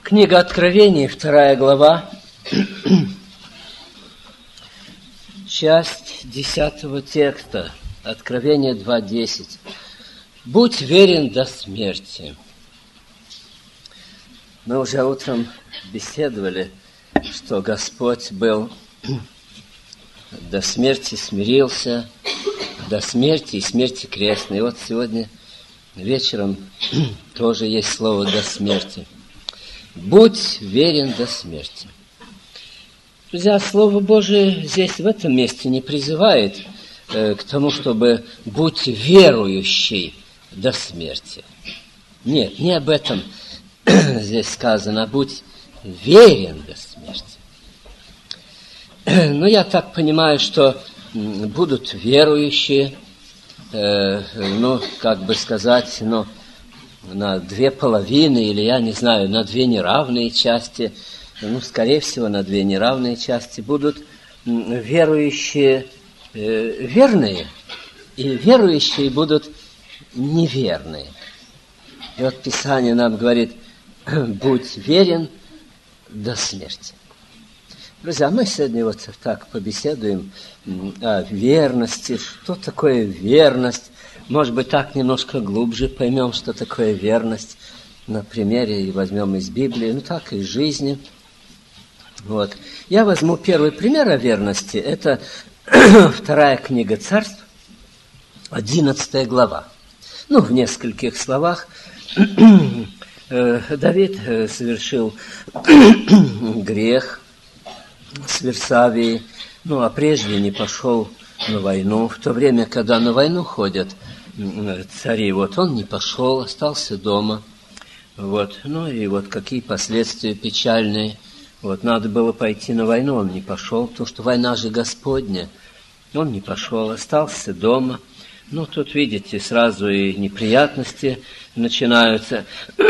Книга Откровений, 2 глава, часть 10 текста, Откровение 2:10. «Будь верен до смерти». Мы уже утром беседовали, что Господь был до смерти смирился, до смерти и смерти крестной. И вот сегодня вечером тоже есть слово «до смерти». «Будь верен до смерти». Друзья, Слово Божие здесь, в этом месте, не призывает к тому, чтобы «будь верующий до смерти». Нет, не об этом здесь сказано, а «будь верен до смерти». Но я так понимаю, что будут верующие, на две половины, или, я не знаю, на две неравные части, скорее всего, на две неравные части, будут верующие верные, и верующие будут неверные. И вот Писание нам говорит: будь верен до смерти. Друзья, мы сегодня вот так побеседуем о верности, что такое верность. Может быть, так немножко глубже поймем, что такое верность на примере, и возьмем из Библии, так и из жизни. Вот. Я возьму первый пример о верности. Это 2 книга Царств, 11 глава. В нескольких словах. Давид совершил грех с Версавией, а прежде не пошел на войну. В то время, когда на войну ходят цари, он не пошел, остался дома. И какие последствия печальные. Надо было пойти на войну, он не пошел, потому что война же Господня. Он не пошел, остался дома. Тут, видите, сразу и неприятности начинаются.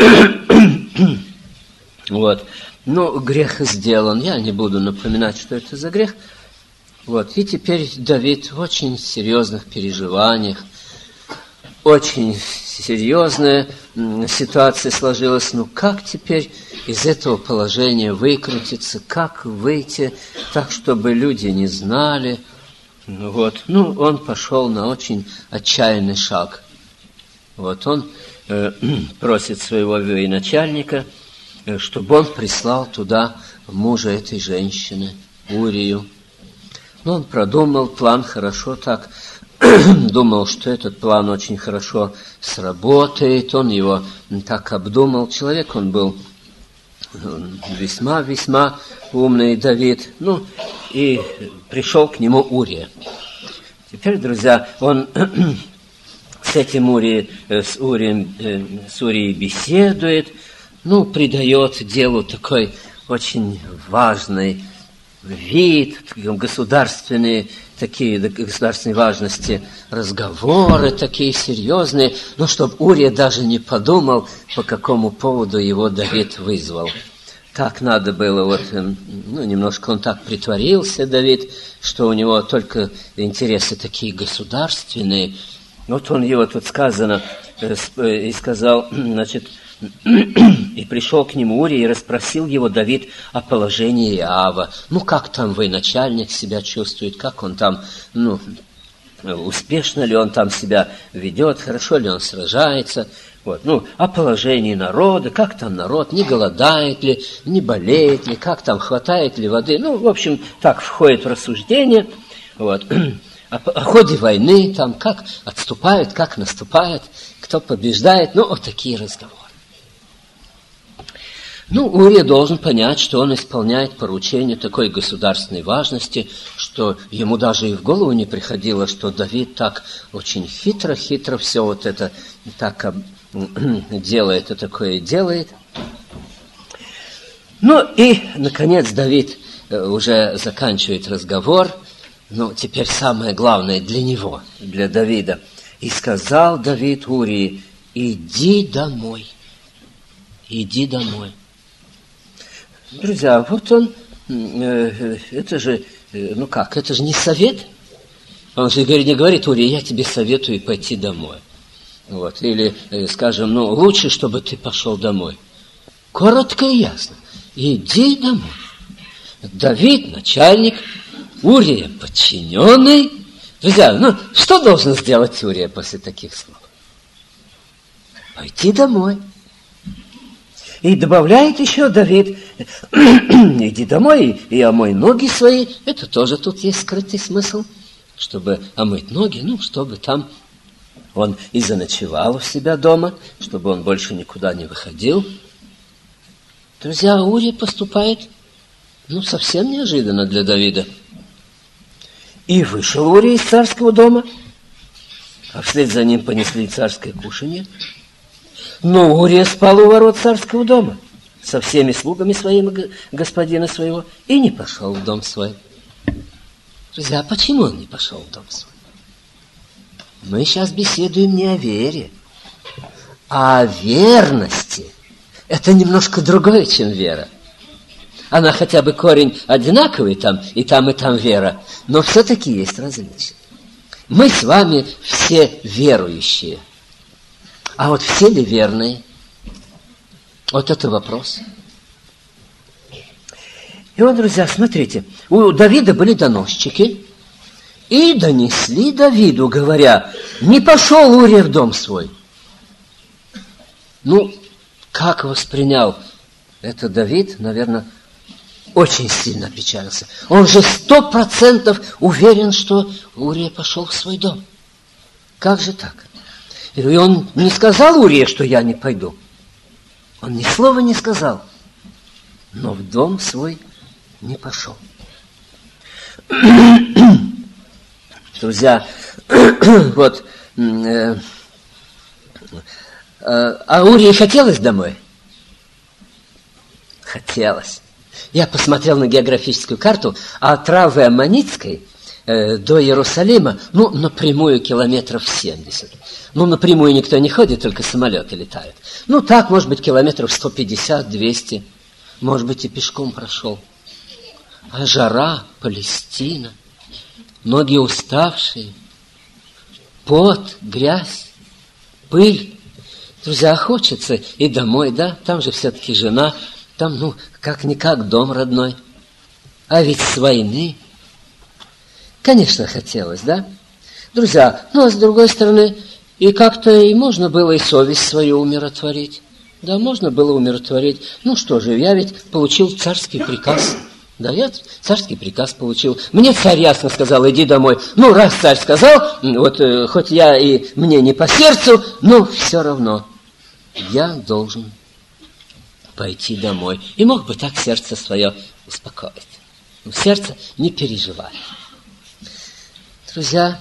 Грех сделан. Я не буду напоминать, что это за грех. И теперь Давид в очень серьезных переживаниях. Очень серьезная ситуация сложилась. Как теперь из этого положения выкрутиться? Как выйти так, чтобы люди не знали? Он пошел на очень отчаянный шаг. Он просит своего военачальника, чтобы он прислал туда мужа этой женщины, Урию. Он продумал план хорошо так, думал, что этот план очень хорошо сработает, он его так обдумал. Человек он был весьма умный, Давид. И пришел к нему Урия. Теперь, друзья, он с Урией беседует, придает делу такой очень важный вид, государственной важности разговоры такие серьезные, чтобы Урия даже не подумал, по какому поводу его Давид вызвал. Так надо было, немножко он так притворился, Давид, что у него только интересы такие государственные. Он его, тут сказано, и сказал, и пришел к нему Урия, и расспросил его Давид о положении Иоава. Как там военачальник себя чувствует, как он там, успешно ли он там себя ведет, хорошо ли он сражается. О положении народа, как там народ, не голодает ли, не болеет ли, как там, хватает ли воды. Так входит в рассуждение. О ходе войны, там, как отступают, как наступают, кто побеждает. Такие разговоры. Урия должен понять, что он исполняет поручение такой государственной важности, что ему даже и в голову не приходило, что Давид так очень хитро все это так делает, и такое делает. И, наконец, Давид уже заканчивает разговор. Теперь самое главное для него, для Давида. «И сказал Давид Урии: иди домой». Иди домой. Друзья, он, это же не совет. Он же не говорит: Урия, я тебе советую пойти домой. Или, скажем, лучше, чтобы ты пошел домой. коротко и ясно. Иди домой. Давид начальник, Урия подчиненный. Друзья, что должен сделать Урия после таких слов? Пойти домой. И добавляет еще Давид: иди домой и омой ноги свои. Это тоже тут есть скрытый смысл. Чтобы омыть ноги, чтобы там он и заночевал у себя дома, чтобы он больше никуда не выходил. Друзья, Урия поступает, совсем неожиданно для Давида. И вышел Урия из царского дома, а вслед за ним понесли царское кушанье. Но Урия спал у ворот царского дома со всеми слугами своими господина своего и не пошел в дом свой. Друзья, почему он не пошел в дом свой? Мы сейчас беседуем не о вере, а о верности. Это немножко другое, чем вера. Она хотя бы корень одинаковый там и там вера, но все-таки есть различия. Мы с вами все верующие. А вот все ли верные? Вот это вопрос. И вот, друзья, смотрите, у Давида были доносчики, и донесли Давиду, говоря: не пошел Урия в дом свой. Как воспринял это Давид, наверное, очень сильно опечалился. Он же 100% уверен, что Урия пошел в свой дом. Как же так? И он не сказал Урии, что я не пойду. Он ни слова не сказал, но в дом свой не пошел. Друзья, вот, а Урии хотелось домой? Хотелось. Я посмотрел на географическую карту, от Равы Аммонитской до Иерусалима, напрямую километров 70. Напрямую никто не ходит, только самолеты летают. Так, может быть, километров 150-200. Может быть, и пешком прошел. А жара, Палестина, ноги уставшие, пот, грязь, пыль. Друзья, хочется и домой, да? Там же все-таки жена, там, как-никак дом родной. А ведь с войны. Конечно, хотелось, да? Друзья, а с другой стороны, и как-то и можно было и совесть свою умиротворить. Да, можно было умиротворить. Что же, я ведь получил царский приказ. Да, я царский приказ получил. Мне царь ясно сказал: иди домой. Раз царь сказал, хоть я и мне не по сердцу, но все равно я должен пойти домой. И мог бы так сердце свое успокоить. Сердце не переживает. Друзья,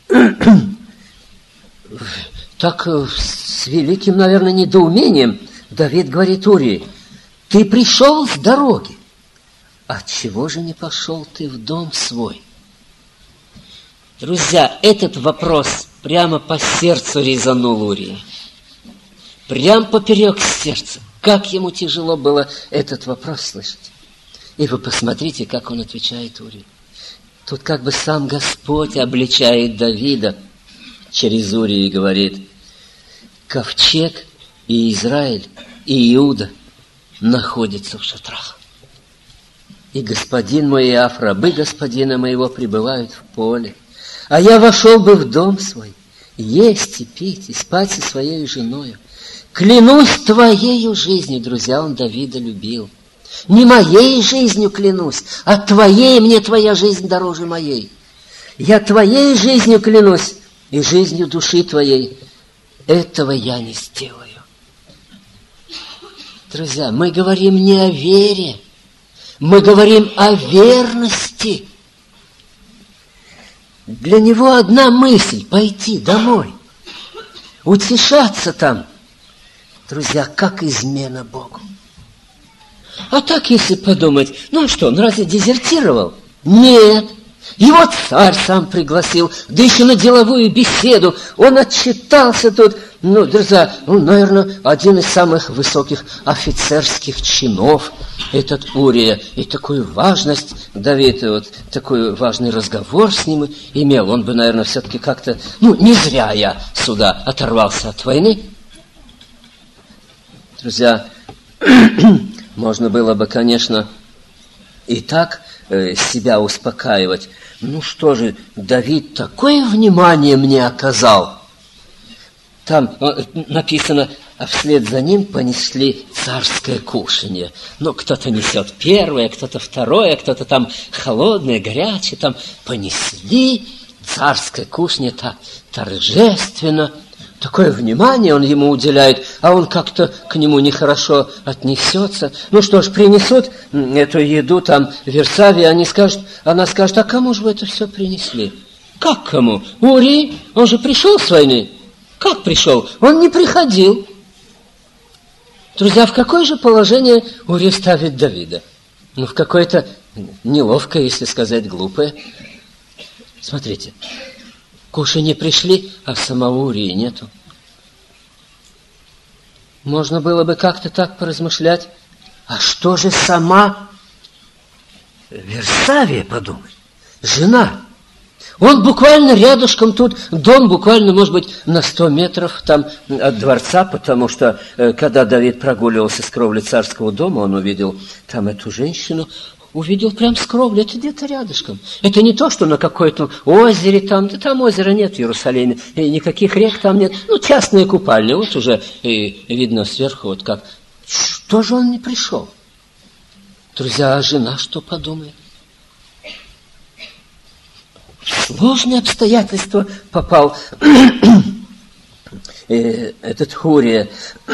так с великим, наверное, недоумением Давид говорит Урии: ты пришел с дороги, отчего же не пошел ты в дом свой? Друзья, этот вопрос прямо по сердцу резанул Урии. Прямо поперек сердца. Как ему тяжело было этот вопрос слышать. И вы посмотрите, как он отвечает Урии. Тут как бы сам Господь обличает Давида через Урию и говорит: ковчег и Израиль, и Иуда находятся в шатрах. И господин мой Иав, рабы господина моего, пребывают в поле. А я вошел бы в дом свой, есть и пить, и спать со своей женою. Клянусь твоею жизнью, друзья, он Давида любил. Не моей жизнью клянусь, а твоей, мне твоя жизнь дороже моей. Я твоей жизнью клянусь и жизнью души твоей. Этого я не сделаю. Друзья, мы говорим не о вере, мы говорим о верности. Для него одна мысль – пойти домой, утешаться там. Друзья, как измена Богу. А так, если подумать, что, он разве дезертировал? Нет. Его царь сам пригласил, да еще на деловую беседу. Он отчитался тут. Друзья, наверное, один из самых высоких офицерских чинов, этот Урия. И такую важность Давид, такой важный разговор с ним имел. Он бы, наверное, все-таки как-то, не зря я сюда оторвался от войны. Друзья, Можно было бы, конечно, и так себя успокаивать. Ну что же, Давид такое внимание мне оказал. Там написано, а вслед за ним понесли царское кушанье. Ну, кто-то несет первое, кто-то второе, кто-то там холодное, горячее. Там понесли царское кушанье так торжественно. Такое внимание он ему уделяет, а он как-то к нему нехорошо отнесется. Ну что ж, принесут эту еду там в Версавии, она скажет, а кому же вы это все принесли? Как кому? Урии, он же пришел с войны. Как пришел? Он не приходил. Друзья, в какое же положение Урия ставит Давида? Ну, в какое-то неловкое, если сказать глупое. Смотрите. Кушанье пришли, а самого Урии нету. Можно было бы как-то так поразмышлять. А что же сама Версавия подумает? Жена. Он буквально рядышком тут, дом буквально, может быть, на 100 метров там от дворца, потому что, когда Давид прогуливался с кровли царского дома, он увидел там эту женщину, увидел прям с кровли, это где-то рядышком. Это не то, что на какой-то озере там, да там озера нет в Иерусалиме, и никаких рек там нет. Ну, частные купальни, вот уже и видно сверху, вот как. Что же он не пришел? Друзья, а жена что подумает? В сложные обстоятельства попал этот Урия.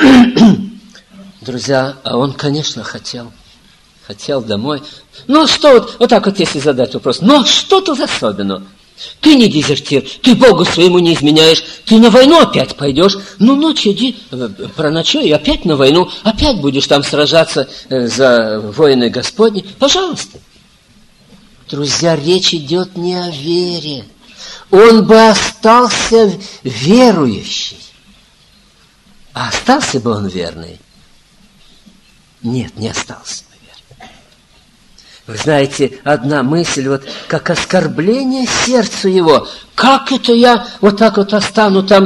Друзья, а он, конечно, хотел домой. Ну, что вот так вот, если задать вопрос, ну, что тут особенного? Ты не дезертир, ты Богу своему не изменяешь, ты на войну опять пойдешь. Ну, ночь иди, проночуй, и опять на войну, опять будешь там сражаться за воины Господни. Пожалуйста. Друзья, речь идет не о вере. Он бы остался верующий. А остался бы он верный? Нет, не остался бы верный. Вы знаете, одна мысль, вот как оскорбление сердцу его. Как это я вот так вот остану там,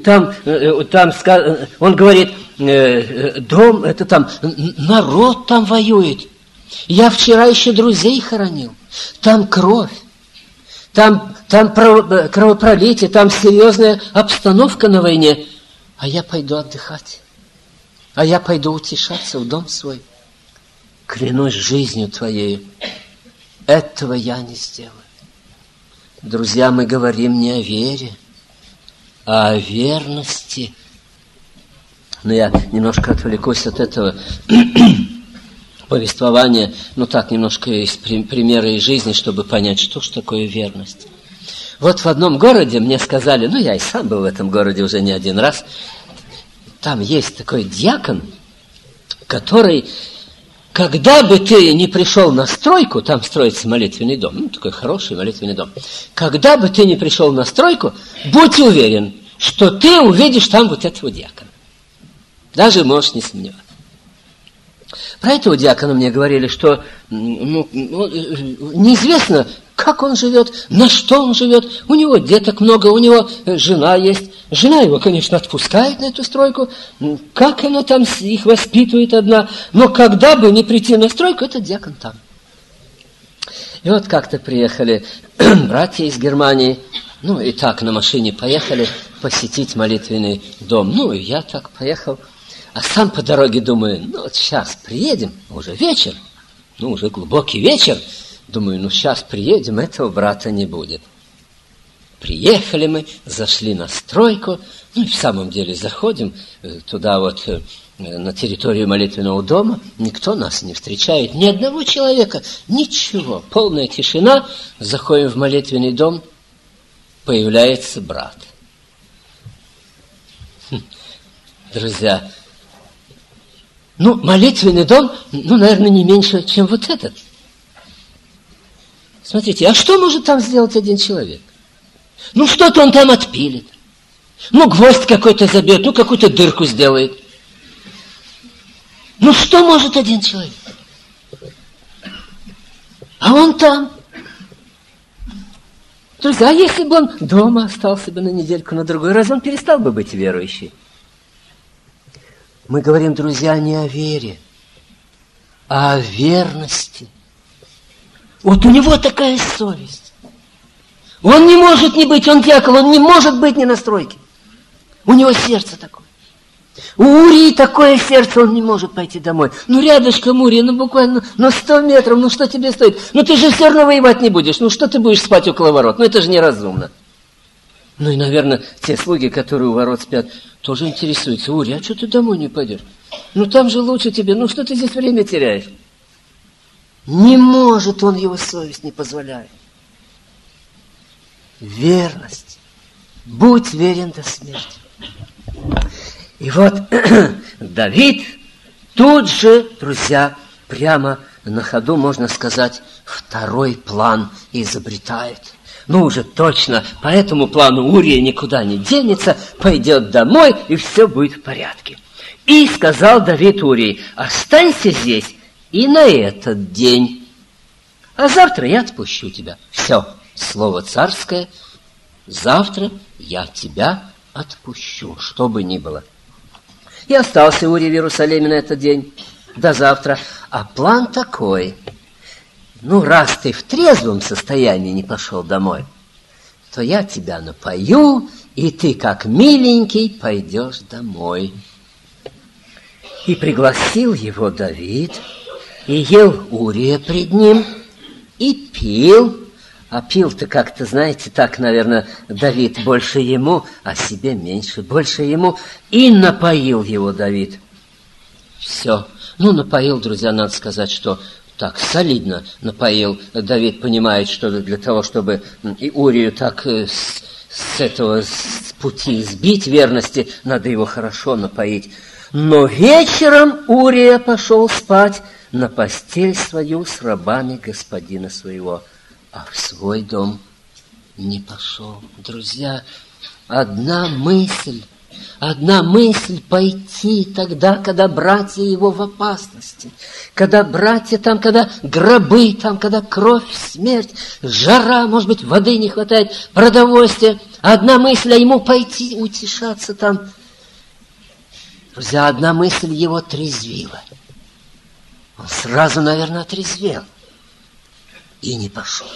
он говорит, дом, это там, народ там воюет. Я вчера еще друзей хоронил. Там кровь, там кровопролитие, там серьезная обстановка на войне. А я пойду отдыхать. А я пойду утешаться в дом свой. Клянусь жизнью твоей, этого я не сделаю. Друзья, мы говорим не о вере, а о верности. Но я немножко отвлекусь от этого повествования, ну так, немножко из примера из жизни, чтобы понять, что ж такое верность. Вот в одном городе мне сказали, ну я и сам был в этом городе уже не один раз, там есть такой диакон, который, когда бы ты не пришел на стройку, там строится молитвенный дом, ну такой хороший молитвенный дом, когда бы ты не пришел на стройку, будь уверен, что ты увидишь там вот этого диакона. Даже можешь не сомневаться. Про этого диакона мне говорили, что неизвестно, как он живет, на что он живет. У него деток много, у него жена есть. Жена его, конечно, отпускает на эту стройку. Как она там их воспитывает одна. Но когда бы не прийти на стройку, этот диакон там. И вот как-то приехали братья из Германии. Ну и так на машине поехали посетить молитвенный дом. Ну и я так поехал. А сам по дороге думаю, ну вот сейчас приедем, уже вечер, ну уже глубокий вечер. Думаю, ну сейчас приедем, этого брата не будет. Приехали мы, зашли на стройку, ну и в самом деле заходим туда вот на территорию молитвенного дома, никто нас не встречает, ни одного человека, ничего, полная тишина. Заходим в молитвенный дом, появляется брат. Друзья, ну, молитвенный дом, ну, наверное, не меньше, чем вот этот. Смотрите, а что может там сделать один человек? Ну, что-то он там отпилит. Ну, гвоздь какой-то забьет, ну, какую-то дырку сделает. Ну, что может один человек? А он там. Друзья, а если бы он дома остался бы на недельку, на другой раз, он перестал бы быть верующим. Мы говорим, друзья, не о вере, а о верности. Вот у него такая совесть. Он не может не быть, он дьякон, он не может быть не на стройке. У него сердце такое. У Урии такое сердце, он не может пойти домой. Ну, рядышком Урия, ну, буквально, 100 метров, ну, что тебе стоит? Ну, ты же все равно воевать не будешь. Ну, что ты будешь спать около ворот? Ну, это же неразумно. Ну, и, наверное, те слуги, которые у ворот спят, тоже интересуются. Урия, а что ты домой не пойдешь? Ну, там же лучше тебе. Ну, что ты здесь время теряешь? Не может он, его совесть не позволяет. Верность. Будь верен до смерти. И вот Давид тут же, друзья, прямо на ходу, можно сказать, второй план изобретает. Ну, уже точно, по этому плану Урия никуда не денется, пойдет домой, и все будет в порядке. И сказал Давид Урии: останься здесь и на этот день, а завтра я отпущу тебя. Все, слово царское, завтра я тебя отпущу, что бы ни было. И остался Урия в Иерусалиме на этот день, до завтра. А план такой: ну, раз ты в трезвом состоянии не пошел домой, то я тебя напою, и ты, как миленький, пойдешь домой. И пригласил его Давид, и ел Урия пред ним, и пил. А пил-то как-то, знаете, так, наверное, Давид больше ему, а себе меньше, больше ему. И напоил его Давид. Все. Ну, напоил, друзья, надо сказать, что так солидно напоил. Давид понимает, что для того, чтобы и Урию так с этого с пути сбить верности, надо его хорошо напоить. Но вечером Урия пошел спать на постель свою с рабами господина своего, а в свой дом не пошел. Друзья, одна мысль пойти тогда, когда братья его в опасности, когда братья там, когда гробы там, когда кровь, смерть, жара, может быть, воды не хватает, продовольствия. Одна мысль, а ему пойти утешаться там. Друзья, одна мысль его трезвила. Он сразу, наверное, отрезвел и не пошел.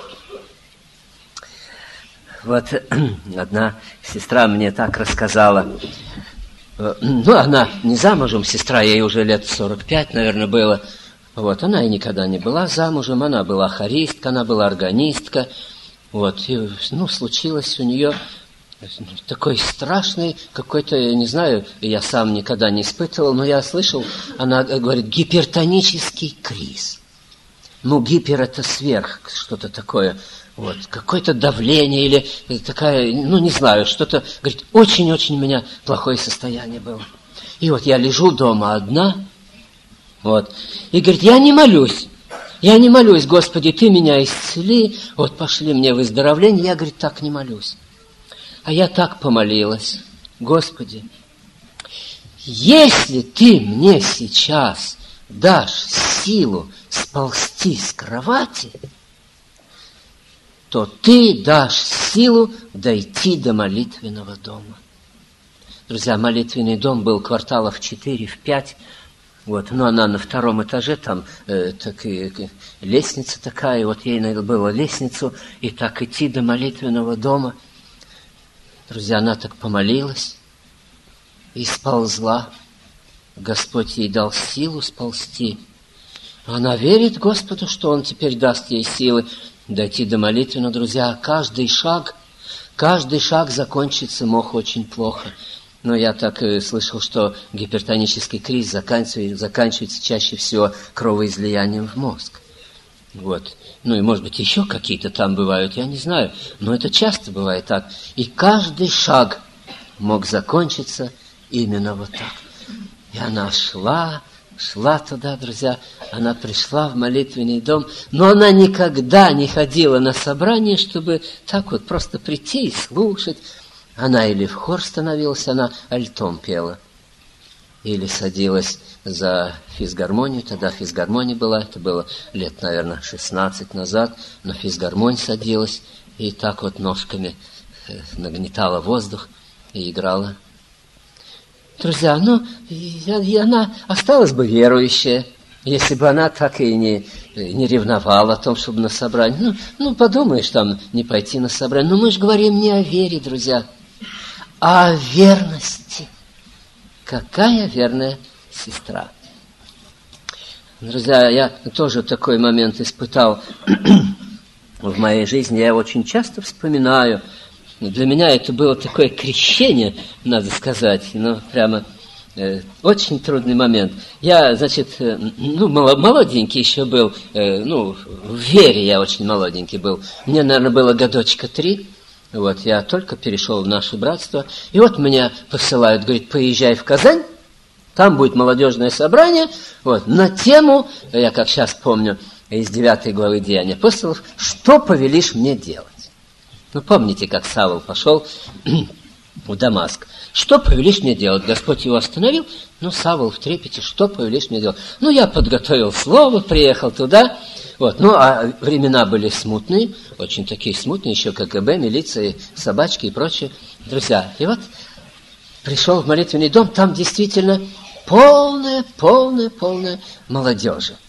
Вот одна сестра мне так рассказала. Ну, она не замужем, сестра, ей уже лет 45, наверное, было. Вот, она и никогда не была замужем, она была хористка, она была органистка. Вот, и, ну, случилось у нее такой страшный какой-то, я не знаю, я сам никогда не испытывал, но я слышал, она говорит, гипертонический криз. Ну, гипер – это сверх, что-то такое. Вот, какое-то давление или такая, ну, не знаю, что-то, говорит, очень-очень у меня плохое состояние было. И вот я лежу дома одна, вот, и говорит, я не молюсь, Господи, Ты меня исцели, вот пошли мне выздоровление, я, говорит, так не молюсь. А я так помолилась, Господи, если Ты мне сейчас дашь силу сползти с кровати, то Ты дашь силу дойти до молитвенного дома. Друзья, молитвенный дом был кварталов 4-5, вот, но она на 2 этаже, там лестница такая, вот ей надо было лестницу, и так идти до молитвенного дома. Друзья, она так помолилась и сползла. Господь ей дал силу сползти. Она верит Господу, что Он теперь даст ей силы дойти до молитвы. Но, друзья, каждый шаг закончится мог очень плохо. Но я так слышал, что гипертонический криз заканчивается чаще всего кровоизлиянием в мозг. Вот. Ну и, может быть, еще какие-то там бывают, я не знаю. Но это часто бывает так. И каждый шаг мог закончиться именно вот так. И она шла туда, друзья, она пришла в молитвенный дом, но она никогда не ходила на собрание, чтобы так вот просто прийти и слушать. Она или в хор становилась, она альтом пела, или садилась за физгармонию, тогда физгармония была, это было лет, наверное, 16 назад, на физгармонию садилась и так вот ножками нагнетала воздух и играла. Друзья, и она осталась бы верующая, если бы она так и не ревновала о том, чтобы на собрание. Подумаешь, там не пойти на собрание. Но мы же говорим не о вере, друзья, а о верности. Какая верная сестра. Друзья, я тоже такой момент испытал в моей жизни. Я его очень часто вспоминаю. Для меня это было такое крещение, надо сказать. Прямо очень трудный момент. Я, молоденький еще был. В вере я очень молоденький был. Мне, наверное, было годочка 3. Я только перешел в наше братство. И меня посылают, говорит, поезжай в Казань. Там будет молодежное собрание, на тему, я как сейчас помню, из 9 главы Деяний апостолов, что повелишь мне делать? Помните, как Савл пошел в Дамаск. Что повелишь мне делать? Господь его остановил, Савл в трепете, что повелишь мне делать? Я подготовил слово, приехал туда, а времена были смутные, очень такие смутные, еще КГБ, милиция, собачки и прочее. Друзья, и пришел в молитвенный дом, там действительно полная молодежи.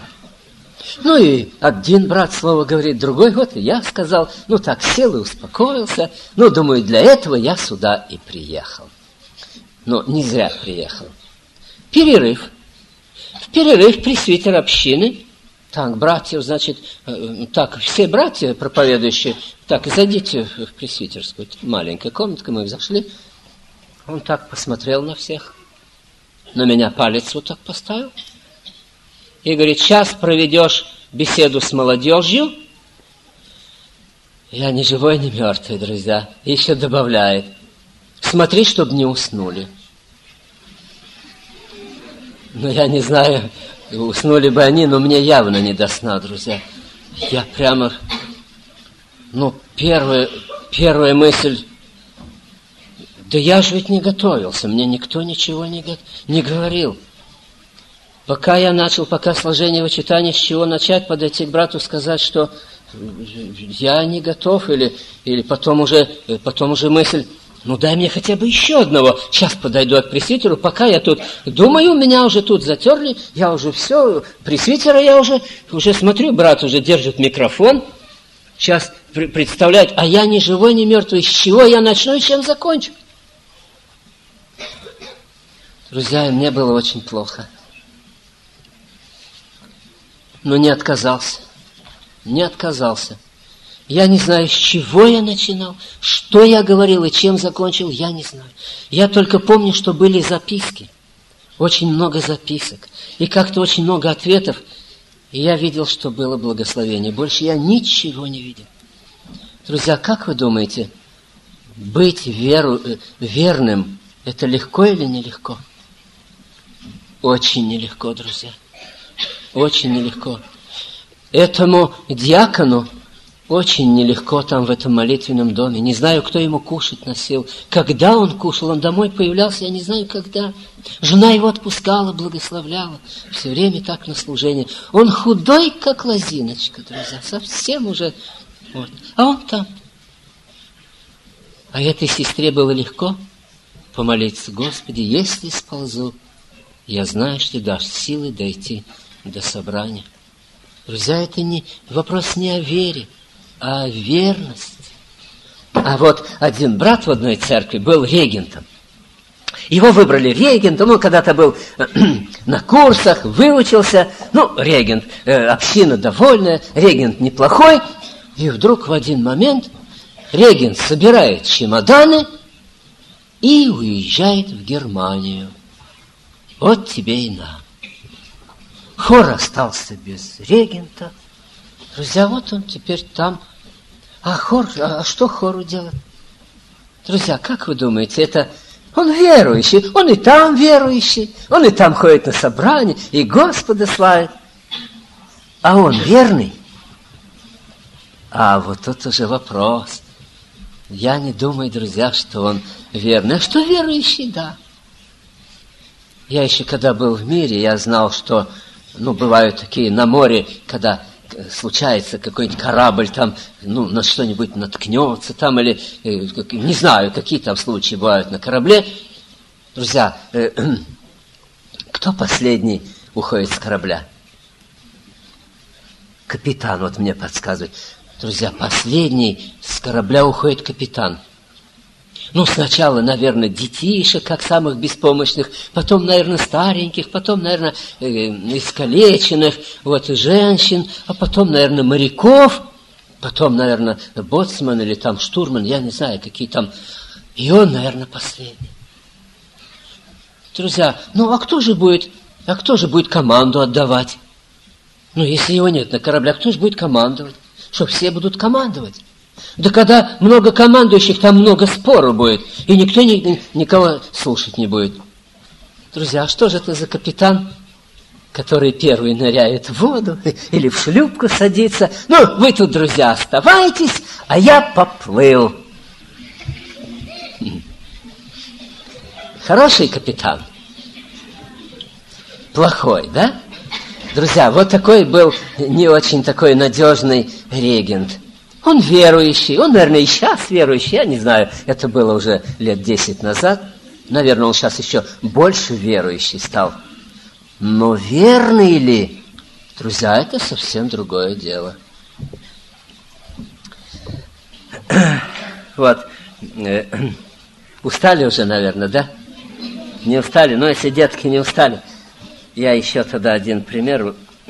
И один брат слово говорит, другой, и я сказал, так сел и успокоился. Думаю, для этого я сюда и приехал. Не зря приехал. Перерыв. В перерыв пресвитер общины. Так, братьев, все братья проповедующие, зайдите в пресвитерскую. Маленькая комнатка, мы зашли. Он так посмотрел на всех. На меня палец так поставил. И говорит, сейчас проведешь беседу с молодежью. Я ни живой, ни мертвый, друзья. И еще добавляет. Смотри, чтобы не уснули. Я не знаю, уснули бы они, но мне явно не до сна, друзья. Я прямо... первая мысль... Да я же ведь не готовился, мне никто ничего не говорил. Пока сложение вычитания, с чего начать, подойти к брату, сказать, что я не готов, или потом уже мысль, дай мне хотя бы еще одного, сейчас подойду к пресвитеру, пока я тут думаю, меня уже тут затерли, я уже все, пресвитера я уже смотрю, брат уже держит микрофон, сейчас представляет, а я ни живой, ни мертвый, с чего я начну и чем закончу? Друзья, мне было очень плохо. Но не отказался. Я не знаю, с чего я начинал, что я говорил и чем закончил, я не знаю. Я только помню, что были записки. Очень много записок. И как-то очень много ответов. И я видел, что было благословение. Больше я ничего не видел. Друзья, как вы думаете, быть верным, это легко или нелегко? Очень нелегко, друзья. Очень нелегко. Этому диакону очень нелегко там в этом молитвенном доме. Не знаю, кто ему кушать носил. Когда он кушал, он домой появлялся, я не знаю, когда. Жена его отпускала, благословляла. Все время так на служение. Он худой, как лозиночка, друзья. Совсем уже. А он там. А этой сестре было легко помолиться. Господи, если сползу, я знаю, что ты дашь силы дойти до собрания. Друзья, это вопрос не о вере, а о верности. А один брат в одной церкви был регентом. Его выбрали регентом, он когда-то был на курсах, выучился. Регент, община довольная, регент неплохой. И вдруг в один момент регент собирает чемоданы и уезжает в Германию. Вот тебе и на. Хор остался без регента. Друзья, он теперь там. А что хору делать? Друзья, как вы думаете, это он верующий, он и там верующий, он и там ходит на собрание, и Господа славит. А он верный? А тут уже вопрос. Я не думаю, друзья, что он верный. А что верующий, да. Я еще когда был в мире, я знал, что бывают такие на море, когда случается какой-нибудь корабль там, на что-нибудь наткнется там, или, не знаю, какие там случаи бывают на корабле. Друзья, кто последний уходит с корабля? Капитан, вот мне подсказывает. Друзья, последний с корабля уходит капитан. Ну, сначала, наверное, детишек, как самых беспомощных, потом, наверное, стареньких, потом, наверное, искалеченных, вот, и женщин, а потом, наверное, моряков, потом, наверное, боцман или там штурман, я не знаю, какие там. И он, наверное, последний. Друзья, ну, а кто же будет команду отдавать? Ну, если его нет на корабле, кто же будет командовать? Что, все будут командовать? Да когда много командующих, там много споров будет, и никто никого слушать не будет. Друзья, а что же это за капитан, который первый ныряет в воду или в шлюпку садится? Ну, вы тут, друзья, оставайтесь, а я поплыл. Хороший капитан? Плохой, да? Друзья, вот такой был не очень такой надежный регент. Он верующий, он, наверное, и сейчас верующий, я не знаю, это было уже лет 10 назад. Наверное, он сейчас еще больше верующий стал. Но верный ли? Друзья, это совсем другое дело. Вот, устали уже, наверное, да? Не устали? Но если детки не устали, я еще тогда один пример.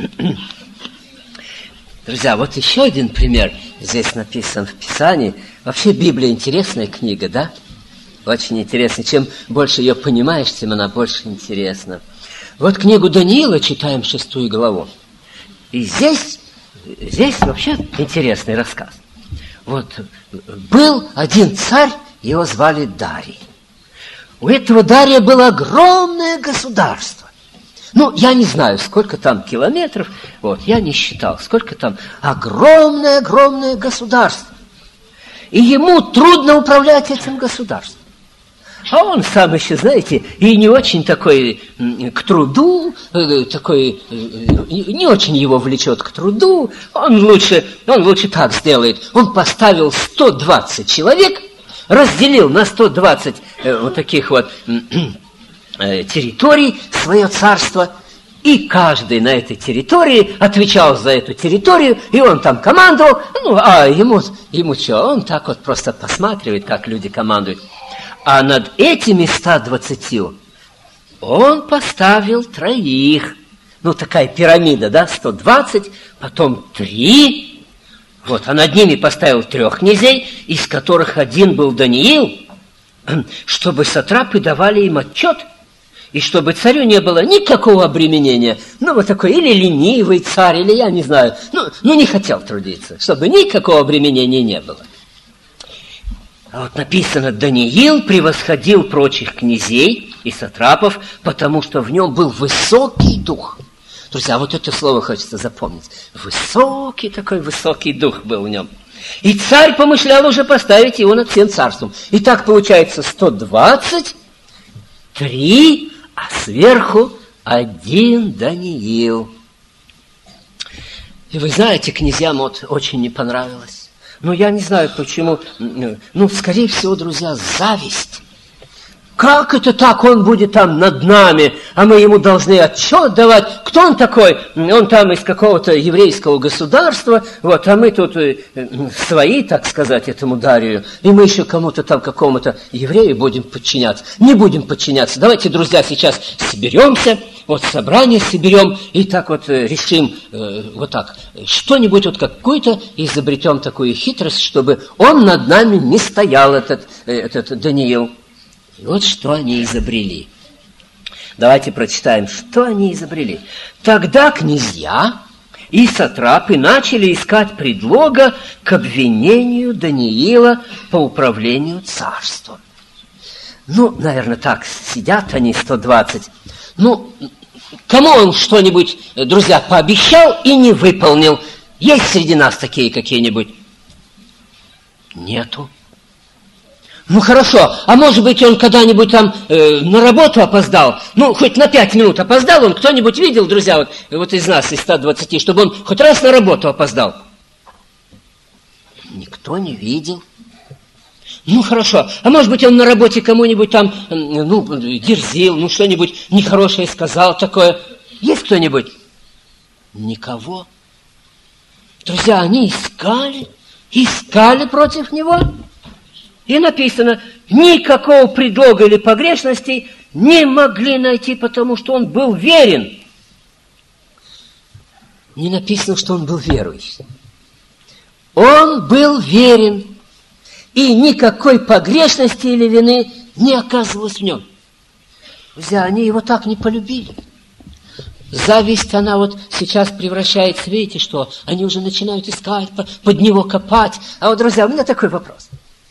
Друзья, вот еще один пример здесь написан в Писании. Вообще Библия интересная книга, да? Очень интересная. Чем больше ее понимаешь, тем она больше интересна. Вот книгу Даниила читаем 6 главу. И здесь вообще интересный рассказ. Вот был один царь, его звали Дарий. У этого Дария было огромное государство. Ну, я не знаю, сколько там километров, вот, я не считал, сколько там, огромное государство. И ему трудно управлять этим государством. А он сам еще, знаете, и не очень такой к труду, такой, не очень его влечет к труду, он лучше так сделает. Он поставил 120 человек, разделил на 120 вот таких вот территорий свое царство, и каждый на этой территории отвечал за эту территорию, и он там командовал, ну, а ему что, он так вот просто посматривает, как люди командуют. А над этими 120 он поставил 3. Ну, такая пирамида, да, 120, потом 3, вот, а над ними поставил 3 князей, из которых один был Даниил, чтобы сатрапы давали им отчет, и чтобы царю не было никакого обременения. Ну, вот такой или ленивый царь, или я не знаю, ну не хотел трудиться, чтобы никакого обременения не было. А вот написано, Даниил превосходил прочих князей и сатрапов, потому что в нем был высокий дух. Друзья, вот это слово хочется запомнить. Высокий дух был в нем. И царь помышлял уже поставить его над всем царством. И так получается 123, а сверху 1 Даниил. И вы знаете, князьям вот очень не понравилось. Ну, я не знаю, почему. Ну, скорее всего, друзья, зависть. Как это так? Он будет там над нами, а мы ему должны отчет давать. Кто он такой? Он там из какого-то еврейского государства, вот, а мы тут свои, так сказать, этому Дарию. И мы еще кому-то там, какому-то еврею будем подчиняться. Не будем подчиняться. Давайте, друзья, сейчас соберемся, вот собрание соберем и так вот решим, вот так, что-нибудь вот какую-то изобретем такую хитрость, чтобы он над нами не стоял, этот Даниил. И вот что они изобрели. Давайте прочитаем, что они изобрели. Тогда князья и сатрапы начали искать предлога к обвинению Даниила по управлению царством. Ну, наверное, так сидят они 120. Ну, кому он что-нибудь, друзья, пообещал и не выполнил? Есть среди нас такие какие-нибудь? Нету. Ну, хорошо, а может быть, он когда-нибудь там на работу опоздал? Ну, хоть на 5 минут опоздал он? Кто-нибудь видел, друзья, вот из нас, из 120, чтобы он хоть раз на работу опоздал? Никто не видел. Ну, хорошо. А может быть, он на работе кому-нибудь там, дерзил, что-нибудь нехорошее сказал такое. Есть кто-нибудь? Никого. Друзья, они искали против него. И написано, никакого предлога или погрешности не могли найти, потому что он был верен. Не написано, что он был верующий. Он был верен. И никакой погрешности или вины не оказывалось в нем. Друзья, они его так не полюбили. Зависть, она вот сейчас превращается, видите, что они уже начинают искать, под него копать. А вот, друзья, у меня такой вопрос.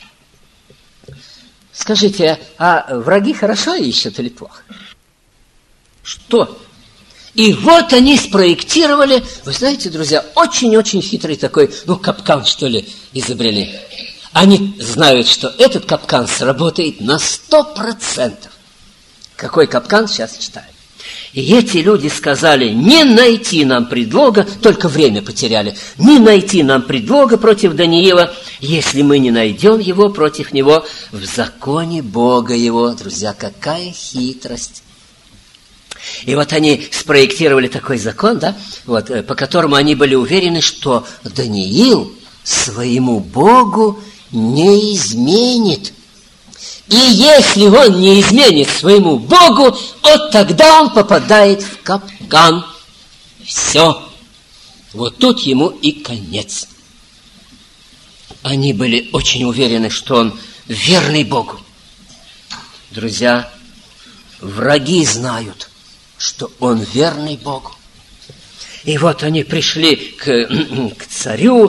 Скажите, а враги хорошо ищут или плохо? Что? И вот они спроектировали, вы знаете, друзья, очень-очень хитрый такой, капкан, что ли, изобрели. Они знают, что этот капкан сработает на 100%. Какой капкан, сейчас читаю. И эти люди сказали, не найти нам предлога, только время потеряли, не найти нам предлога против Даниила, если мы не найдем его против него в законе Бога его. Друзья, какая хитрость. И вот они спроектировали такой закон, по которому они были уверены, что Даниил своему Богу не изменит. И если он не изменит своему Богу, вот тогда он попадает в капкан. Все. Вот тут ему и конец. Они были очень уверены, что он верный Богу. Друзья, враги знают, что он верный Богу. И вот они пришли к царю,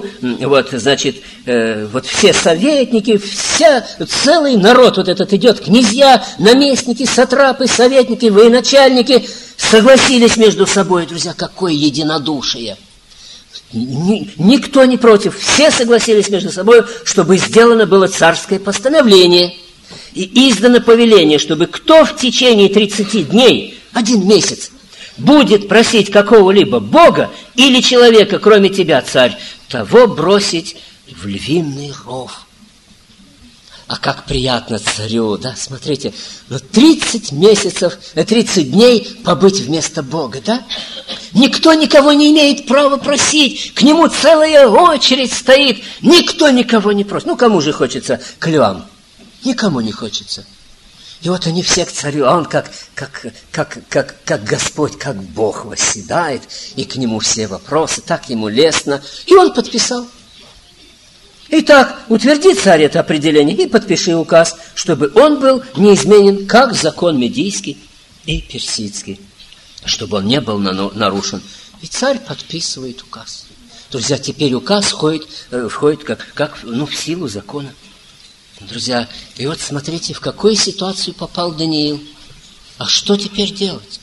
все советники, целый народ вот этот идет, князья, наместники, сатрапы, советники, военачальники согласились между собой. Друзья, какое единодушие! Никто не против, все согласились между собой, чтобы сделано было царское постановление и издано повеление, чтобы кто в течение 30 дней, 1 месяц, будет просить какого-либо бога или человека, кроме тебя, царь, того бросить в львиный ров. А как приятно царю, смотрите, 30 дней побыть вместо Бога, Никто никого не имеет права просить, к нему целая очередь стоит, никто никого не просит. Кому же хочется к львам? Никому не хочется. И вот они все к царю, а он как Господь, как Бог восседает, и к нему все вопросы, так ему лестно. И он подписал. Итак, утверди, царь, это определение и подпиши указ, чтобы он был неизменен, как закон медийский и персидский, чтобы он не был нарушен. И царь подписывает указ. Друзья, теперь указ входит в силу закона. Друзья, и вот смотрите, в какую ситуацию попал Даниил. А что теперь делать?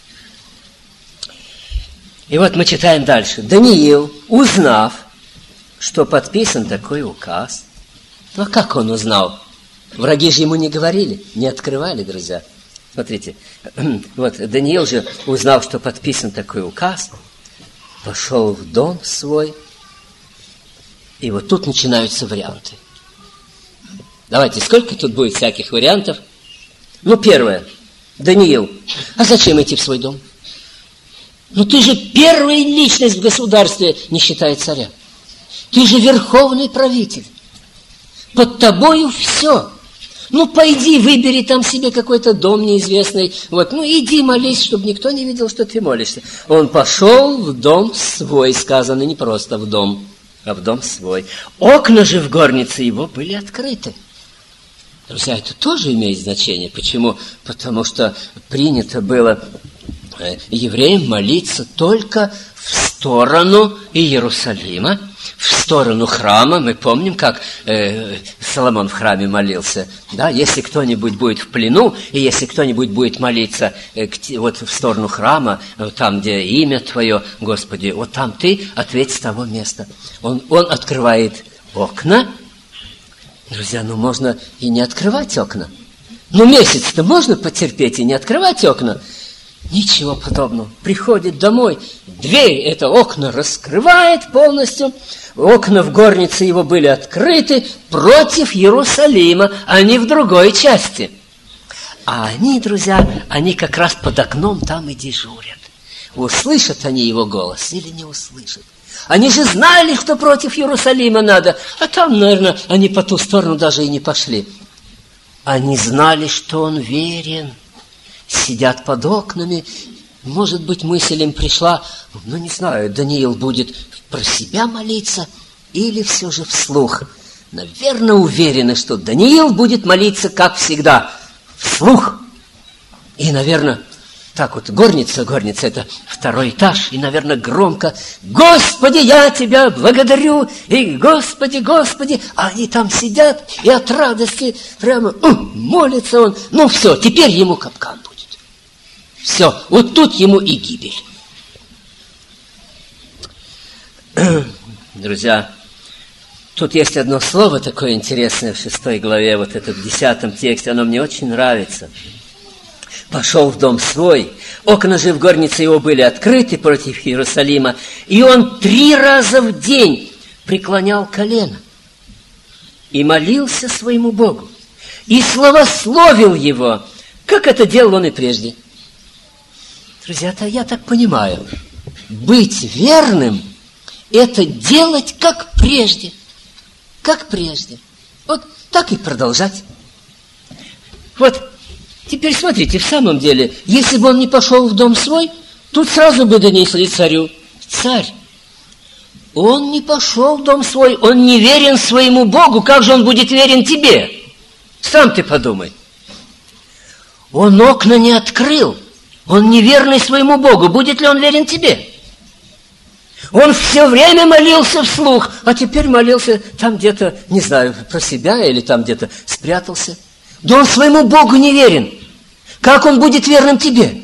И вот мы читаем дальше. Даниил, узнав, что подписан такой указ. А как он узнал? Враги же ему не говорили, не открывали, друзья. Смотрите, вот Даниил же, узнав, что подписан такой указ, пошел в дом свой. И вот тут начинаются варианты. Давайте, сколько тут будет всяких вариантов? Первое. Даниил, а зачем идти в свой дом? Ты же первая личность в государстве, не считая царя. Ты же верховный правитель. Под тобою все. Пойди, выбери там себе какой-то дом неизвестный. Иди молись, чтобы никто не видел, что ты молишься. Он пошел в дом свой, сказано, не просто в дом, а в дом свой. Окна же в горнице его были открыты. Друзья, это тоже имеет значение. Почему? Потому что принято было евреям молиться только в сторону Иерусалима, в сторону храма. Мы помним, как Соломон в храме молился. Если кто-нибудь будет в плену, и если кто-нибудь будет молиться в сторону храма, там, где имя Твое, Господи, вот там Ты, ответь с того места. Он открывает окна. Друзья, можно и не открывать окна. Месяц-то можно потерпеть и не открывать окна. Ничего подобного. Приходит домой, дверь, это окна раскрывает полностью. Окна в горнице его были открыты против Иерусалима, а не в другой части. А они, друзья, они как раз под окном там и дежурят. Услышат они его голос или не услышат? Они же знали, что против Иерусалима надо, а там, наверное, они по ту сторону даже и не пошли. Они знали, что он верен. Сидят под окнами. Может быть, мысль им пришла, ну, не знаю, Даниил будет про себя молиться или все же вслух. Наверное, уверены, что Даниил будет молиться, как всегда, вслух. И, наверное, так вот, горница это второй этаж, и, наверное, громко: «Господи, я Тебя благодарю!» И «Господи, Господи!» А они там сидят, и от радости прямо молится он. Ну все, теперь ему капкан будет. Все, вот тут ему и гибель. Друзья, тут есть одно слово такое интересное в 6 главе, вот это в 10 тексте, оно мне очень нравится. Пошел в дом свой, окна же в горнице его были открыты против Иерусалима, и он 3 раза в день преклонял колено и молился своему Богу, и славословил его, как это делал он и прежде. Друзья, я так понимаю, быть верным – это делать как прежде. Как прежде. Вот так и продолжать. Вот теперь смотрите, в самом деле, если бы он не пошел в дом свой, тут сразу бы донесли царю: «Царь, он не пошел в дом свой, он не верен своему Богу, как же он будет верен тебе? Сам ты подумай. Он окна не открыл, он неверный своему Богу, будет ли он верен тебе? Он все время молился вслух, а теперь молился там где-то, не знаю, про себя или там где-то спрятался. Да он своему Богу не верен. Как он будет верным тебе?»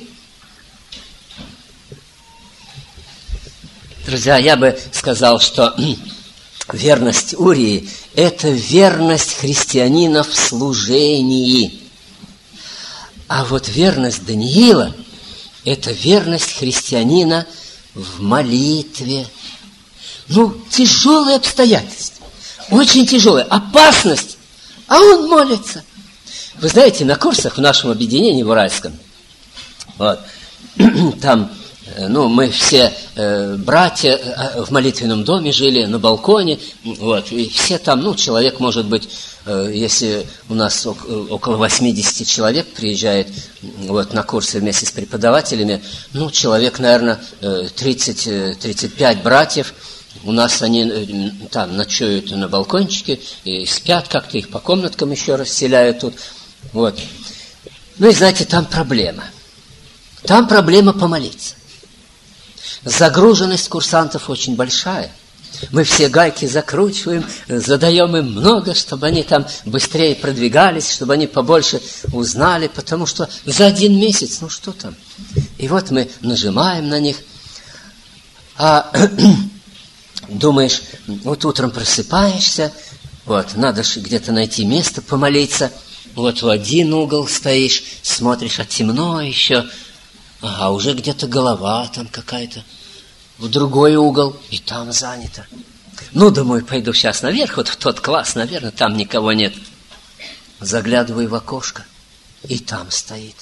Друзья, я бы сказал, что верность Урии – это верность христианина в служении. А вот верность Даниила – это верность христианина в молитве. Ну, тяжелые обстоятельства, очень тяжелые, опасность, а он молится. Вы знаете, на курсах в нашем объединении в Уральском, вот, там, ну, мы все братья в молитвенном доме жили, на балконе, вот, и все там, ну, человек, может быть, если у нас около 80 человек приезжает вот, на курсы вместе с преподавателями, ну, человек, наверное, 30-35 братьев. У нас они там ночуют на балкончике и спят как-то, их по комнаткам еще расселяют тут. Вот. Ну и знаете, там проблема. Там проблема помолиться. Загруженность курсантов очень большая. Мы все гайки закручиваем, задаем им много, чтобы они там быстрее продвигались, чтобы они побольше узнали, потому что за 1 месяц, ну что там. И вот мы нажимаем на них. А думаешь, вот утром просыпаешься, вот, надо же где-то найти место помолиться, вот в один угол стоишь, смотришь, а темно еще, ага, уже где-то голова там какая-то, в другой угол, и там занято. Ну, думаю, пойду сейчас наверх, вот в тот класс, наверное, там никого нет. Заглядываю в окошко, и там стоит.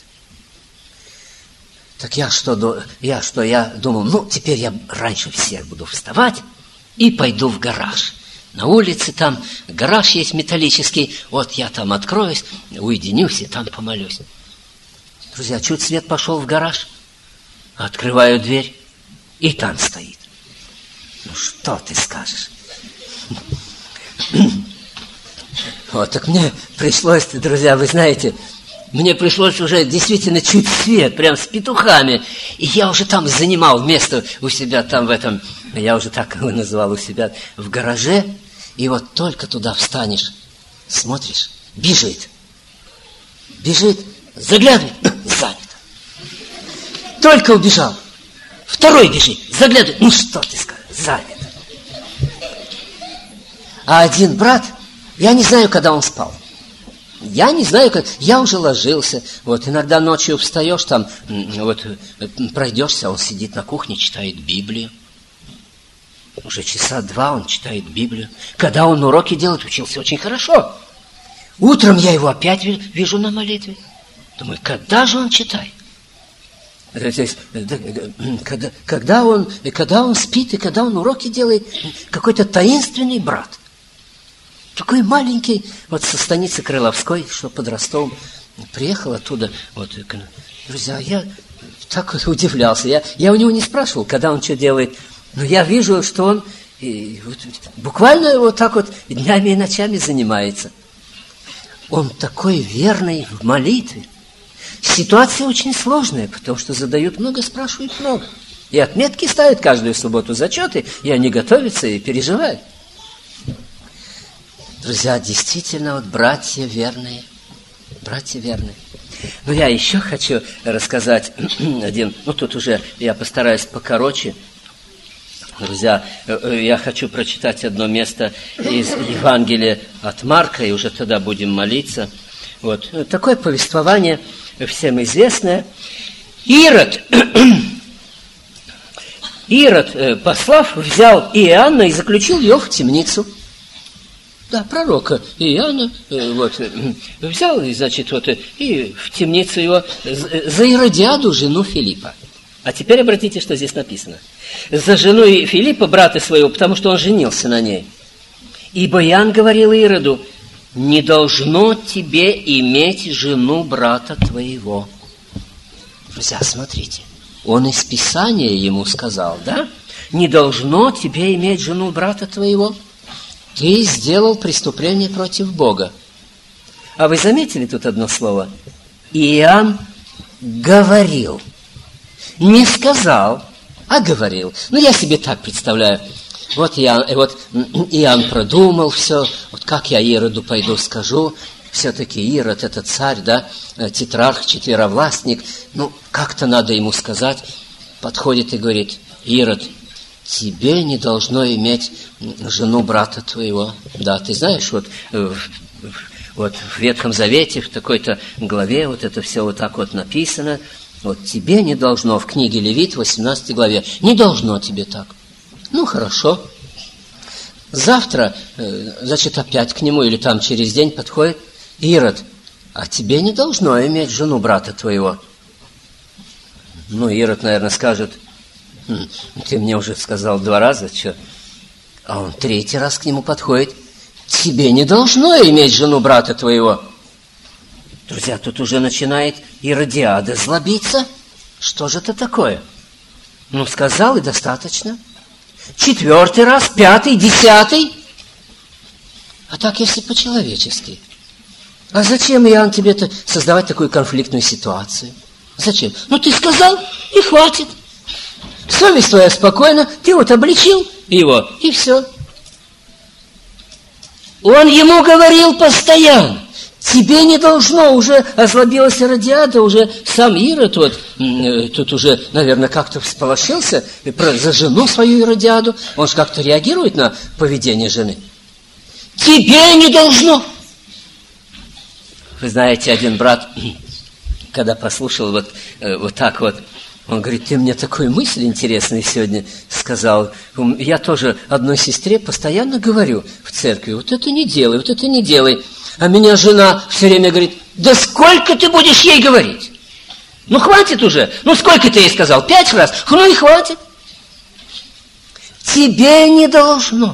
Так я думал, ну, теперь я раньше всех буду вставать и пойду в гараж. На улице там гараж есть металлический, вот я там откроюсь, уединюсь и там помолюсь. Друзья, чуть свет пошел в гараж, открываю дверь, и там стоит. Ну, что ты скажешь? Вот, так мне пришлось, друзья, вы знаете, мне пришлось уже действительно чуть свет, прям с петухами. И я уже там занимал место у себя там в этом, я уже так его называл у себя, в гараже. И вот только туда встанешь, смотришь, бежит, заглядывает, занято. Только убежал. Второй бежит, заглядывает, ну что ты скажешь, занято. А один брат, я не знаю, когда он спал. Я не знаю, как, я уже ложился, вот, иногда ночью встаешь, там, вот, пройдешься, он сидит на кухне, читает Библию. Уже часа 2 он читает Библию. Когда он уроки делает, учился очень хорошо. Утром я его опять вижу на молитве. Думаю, когда же он читает? Когда он спит и когда он уроки делает, какой-то таинственный брат. Такой маленький, вот со станицы Крыловской, что под Ростовом, приехал оттуда. Вот, друзья, я так вот удивлялся. Я у него не спрашивал, когда он что делает. Но я вижу, что он буквально вот так вот днями и ночами занимается. Он такой верный в молитве. Ситуация очень сложная, потому что задают много, спрашивают много. И отметки ставят каждую субботу, зачеты, и они готовятся и переживают. Друзья, действительно, вот братья верные. Братья верные. Но я еще хочу рассказать один, тут уже я постараюсь покороче. Друзья, я хочу прочитать одно место из Евангелия от Марка, и уже тогда будем молиться. Вот. Такое повествование всем известное. Ирод, послав, взял Иоанна и заключил его в темницу. Да, пророка Иоанна, вот, взял, и, значит, вот, и в темницу его за Иродиаду, жену Филиппа. А теперь обратите, что здесь написано. За жену Филиппа, брата своего, потому что он женился на ней. Ибо Иоанн говорил Ироду: не должно тебе иметь жену брата твоего. Друзья, смотрите. Он из Писания ему сказал, да? Не должно тебе иметь жену брата твоего. Ты сделал преступление против Бога. А вы заметили тут одно слово? Иоанн говорил. Не сказал, а говорил. Я себе так представляю. Вот Иоанн продумал все. Вот как я Ироду пойду скажу. Все-таки Ирод – это царь, да, тетрарх, четверовластник. Как-то надо ему сказать. Подходит и говорит: Ирод, тебе не должно иметь жену брата твоего. Да, ты знаешь, вот в Ветхом Завете, в такой-то главе, вот это все вот так вот написано. Вот тебе не должно, в книге Левит, 18 главе, не должно тебе так. Хорошо. Завтра, значит, опять к нему, или там через день подходит: Ирод, а тебе не должно иметь жену брата твоего. Ирод, наверное, скажет: ты мне уже сказал 2 раза, что? А он 3-й раз к нему подходит: тебе не должно иметь жену брата твоего. Друзья, тут уже начинает Иродиада злобиться. Что же это такое? Сказал и достаточно. 4-й раз, 5-й, 10-й. А так, если по-человечески. А зачем, Иоанн, тебе-то создавать такую конфликтную ситуацию? Зачем? Ты сказал, и хватит. Совесть твоя спокойна, ты вот обличил его, и все. Он ему говорил постоянно: тебе не должно, уже озлобилась Иродиада, уже сам Ирод тут уже, наверное, как-то всполошился за жену свою Иродиаду. Он же как-то реагирует на поведение жены. Тебе не должно. Вы знаете, один брат, когда послушал вот так вот, он говорит: ты мне такую мысль интересную сегодня сказал. Я тоже одной сестре постоянно говорю в церкви: вот это не делай, вот это не делай. А меня жена все время говорит: да сколько ты будешь ей говорить? Хватит уже. Сколько ты ей сказал? 5 раз? И хватит. Тебе не должно.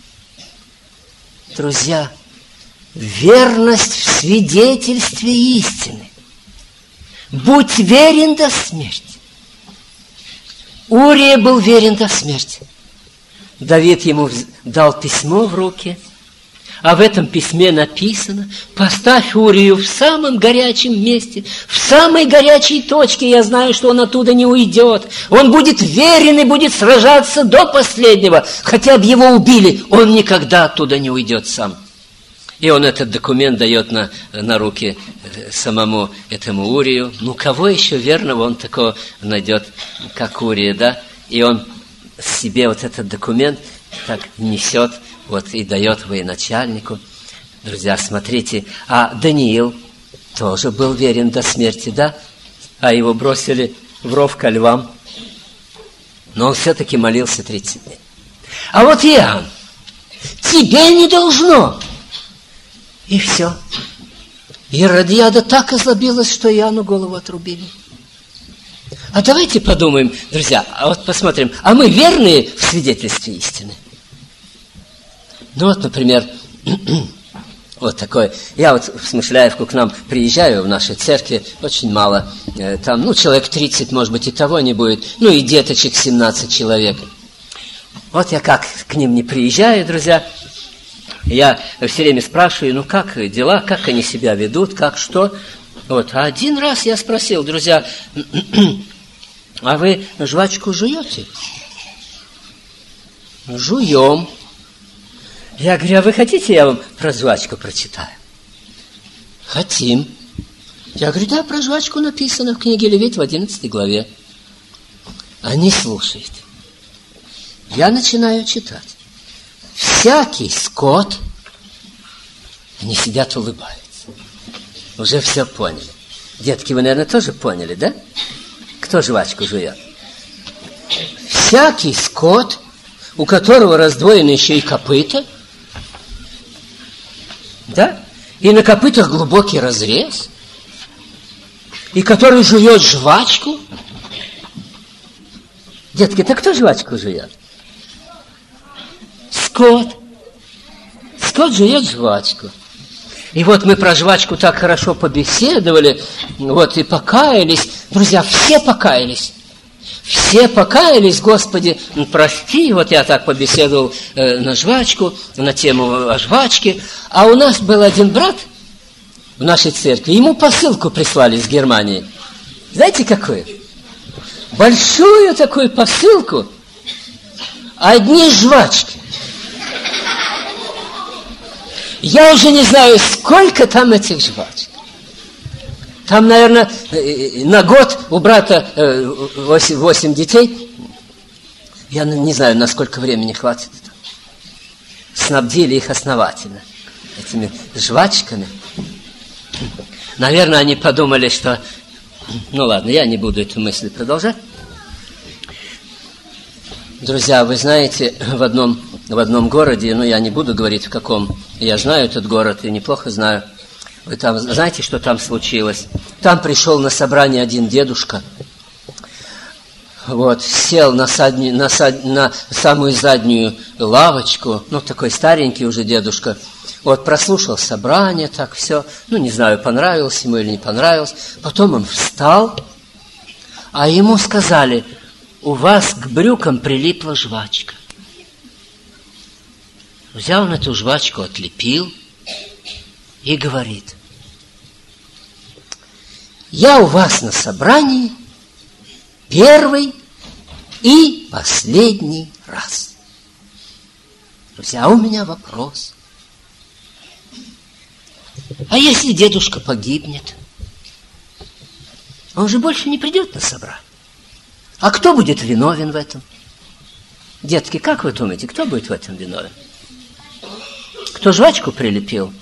Друзья, верность в свидетельстве истины. Будь верен до смерти. Урия был верен до смерти. Давид ему дал письмо в руки, а в этом письме написано: поставь Урию в самом горячем месте, в самой горячей точке, я знаю, что он оттуда не уйдет. Он будет верен и будет сражаться до последнего. Хотя бы его убили, он никогда оттуда не уйдет сам. И он этот документ дает на руки самому этому Урию. Кого еще верного он такого найдет, как Урия, да? И он себе вот этот документ так несет, и дает военачальнику. Друзья, смотрите, а Даниил тоже был верен до смерти, да? А его бросили в ров ко львам. Но он все-таки молился 30 дней. А вот Иоанн, тебе не должно. И все. Иродиада так озлобилась, что Иоанну голову отрубили. А давайте подумаем, друзья, а вот посмотрим, а мы верные в свидетельстве истины? Ну вот, например, вот такое. Я вот в Смышляевку к нам приезжаю, в нашей церкви, очень мало. Там, человек 30, может быть, и того не будет. Ну, и деточек 17 человек. Вот я как к ним не приезжаю, друзья. Я все время спрашиваю, как дела, как они себя ведут, как что. Вот. А один раз я спросил, друзья, а вы жвачку жуете? Жуем. Я говорю, а вы хотите, я вам про жвачку прочитаю? Хотим. Я говорю, да, про жвачку написано в книге Левит в 11 главе. Они слушают. Я начинаю читать. Всякий скот, они сидят, улыбаются. Уже все поняли. Детки, вы, наверное, тоже поняли, да? Кто жвачку жует? Всякий скот, у которого раздвоены еще и копыта, да? И на копытах глубокий разрез, и который жует жвачку. Детки, так кто жвачку жует? Скот. Скот жует жвачку. И вот мы про жвачку так хорошо побеседовали, вот и покаялись. Друзья, все покаялись. Все покаялись, Господи, прости. Вот я так побеседовал на жвачку, на тему о жвачке. А у нас был один брат в нашей церкви, ему посылку прислали из Германии. Знаете, какую? Большую такую посылку, одни жвачки. Я уже не знаю, сколько там этих жвачек. Там, наверное, на год у брата 8 детей. Я не знаю, на сколько времени хватит. Снабдили их основательно этими жвачками. Наверное, они подумали, что... Ну ладно, я не буду эту мысль продолжать. Друзья, вы знаете, в одном городе, я не буду говорить в каком, я знаю этот город и неплохо знаю. Вы там знаете, что там случилось? Там пришел на собрание один дедушка, вот, сел на самую заднюю лавочку, такой старенький уже дедушка, вот, прослушал собрание, так все, не знаю, понравилось ему или не понравилось. Потом он встал, а ему сказали: у вас к брюкам прилипла жвачка. Взял он эту жвачку, отлепил и говорит: я у вас на собрании первый и последний раз. Друзья, у меня вопрос. А если дедушка погибнет? Он же больше не придет на собрание. А кто будет виновен в этом? Детки, как вы думаете, кто будет в этом виновен? Кто жвачку прилепил?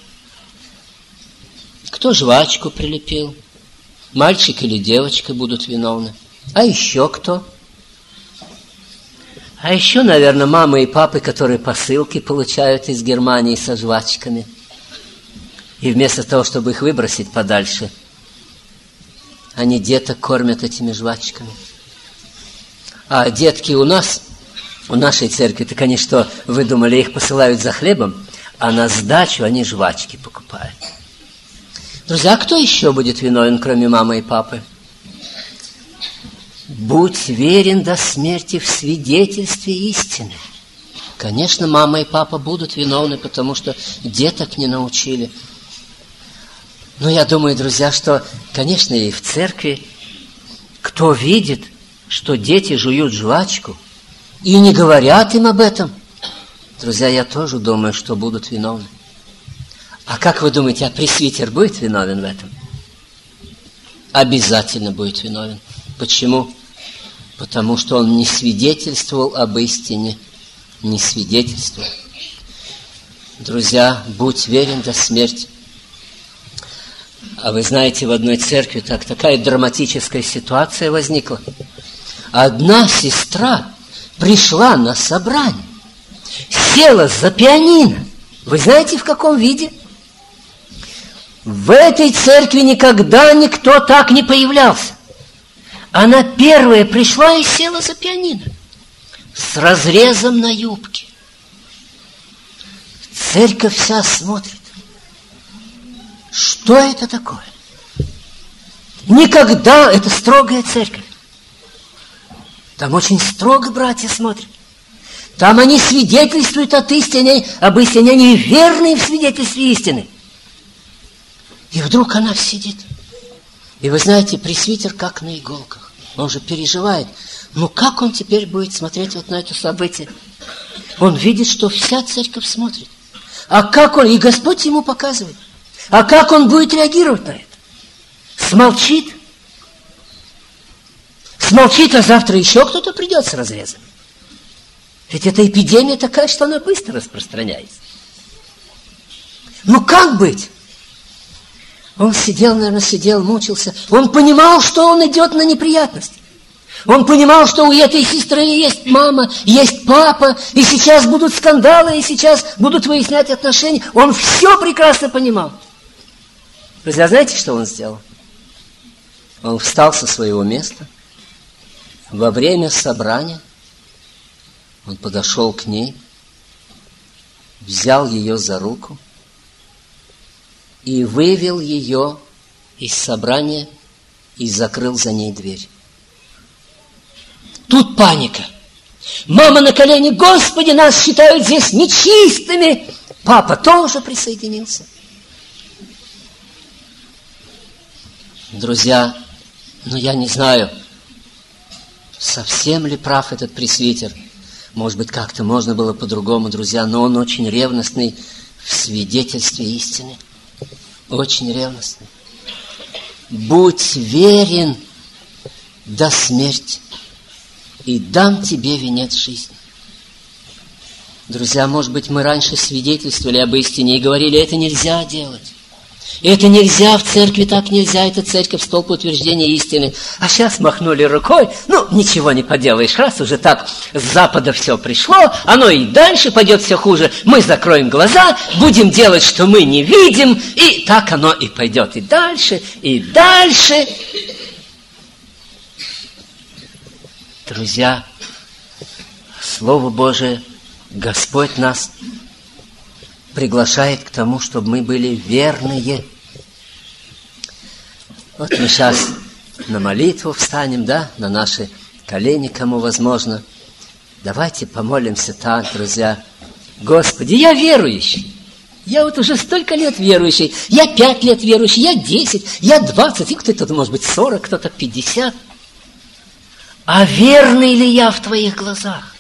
Кто жвачку прилепил? Мальчик или девочка будут виновны? А еще кто? А еще, наверное, мамы и папы, которые посылки получают из Германии со жвачками. И вместо того, чтобы их выбросить подальше, они деток кормят этими жвачками. А детки у нас, в нашей церкви, так они что, вы думали, их посылают за хлебом, а на сдачу они жвачки покупают. Друзья, а кто еще будет виновен, кроме мамы и папы? Будь верен до смерти в свидетельстве истины. Конечно, мама и папа будут виновны, потому что деток не научили. Но я думаю, друзья, что, конечно, и в церкви, кто видит, что дети жуют жвачку, и не говорят им об этом, друзья, я тоже думаю, что будут виновны. А как вы думаете, а пресвитер будет виновен в этом? Обязательно будет виновен. Почему? Потому что он не свидетельствовал об истине, не свидетельствовал. Друзья, будь верен до смерти. А вы знаете, в одной церкви такая драматическая ситуация возникла. Одна сестра пришла на собрание, села за пианино. Вы знаете, в каком виде? В этой церкви никогда никто так не появлялся. Она первая пришла и села за пианино с разрезом на юбке. Церковь вся смотрит. Что это такое? Никогда, это строгая церковь. Там очень строго братья смотрят. Там они свидетельствуют об истине, они верны в свидетельстве истины. И вдруг она сидит. И вы знаете, пресвитер как на иголках. Он же переживает. Ну как он теперь будет смотреть вот на это событие? Он видит, что вся церковь смотрит. А как он, и Господь ему показывает. А как он будет реагировать на это? Смолчит. Смолчит, а завтра еще кто-то придет с разрезом. Ведь эта эпидемия такая, что она быстро распространяется. Ну как быть? Он сидел, мучился. Он понимал, что он идет на неприятности. Он понимал, что у этой сестры есть мама, есть папа, и сейчас будут скандалы, и сейчас будут выяснять отношения. Он все прекрасно понимал. Друзья, знаете, что он сделал? Он встал со своего места. Во время собрания он подошел к ней, взял ее за руку и вывел ее из собрания и закрыл за ней дверь. Тут паника. Мама на колени: Господи, нас считают здесь нечистыми. Папа тоже присоединился. Друзья, я не знаю, совсем ли прав этот пресвитер. Может быть, как-то можно было по-другому, друзья, но он очень ревностный в свидетельстве истины. Очень ревностный. Будь верен до смерти, и дам тебе венец жизни. Друзья, может быть, мы раньше свидетельствовали об истине и говорили: это нельзя делать. Это нельзя, в церкви так нельзя, это церковь, столб утверждения истины. А сейчас махнули рукой: ничего не поделаешь, раз уже так с запада все пришло, оно и дальше пойдет все хуже. Мы закроем глаза, будем делать, что мы не видим, и так оно и пойдет и дальше, и дальше. Друзья, Слово Божие, Господь нас приглашает к тому, чтобы мы были верные. Вот мы сейчас на молитву встанем, на наши колени, кому возможно. Давайте помолимся так, друзья. Господи, я верующий. Я вот уже столько лет верующий. Я 5 лет верующий, я 10, я 20, и кто-то, может быть, 40, кто-то 50. А верный ли я в Твоих глазах?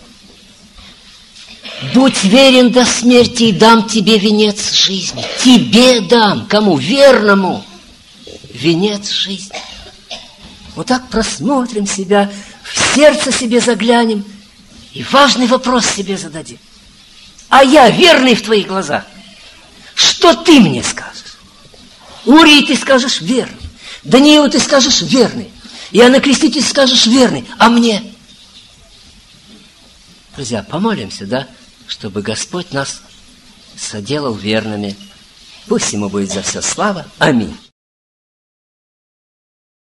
Будь верен до смерти, и дам тебе венец жизни. Тебе дам, кому? Верному. Венец жизни. Вот так просмотрим себя, в сердце себе заглянем, и важный вопрос себе зададим. А я верный в Твоих глазах? Что ты мне скажешь? Урии ты скажешь верный. Даниилу ты скажешь верный. Иоанна Креститель скажешь верный. А мне? Друзья, помолимся, чтобы Господь нас соделал верными. Пусть Ему будет за все слава. Аминь.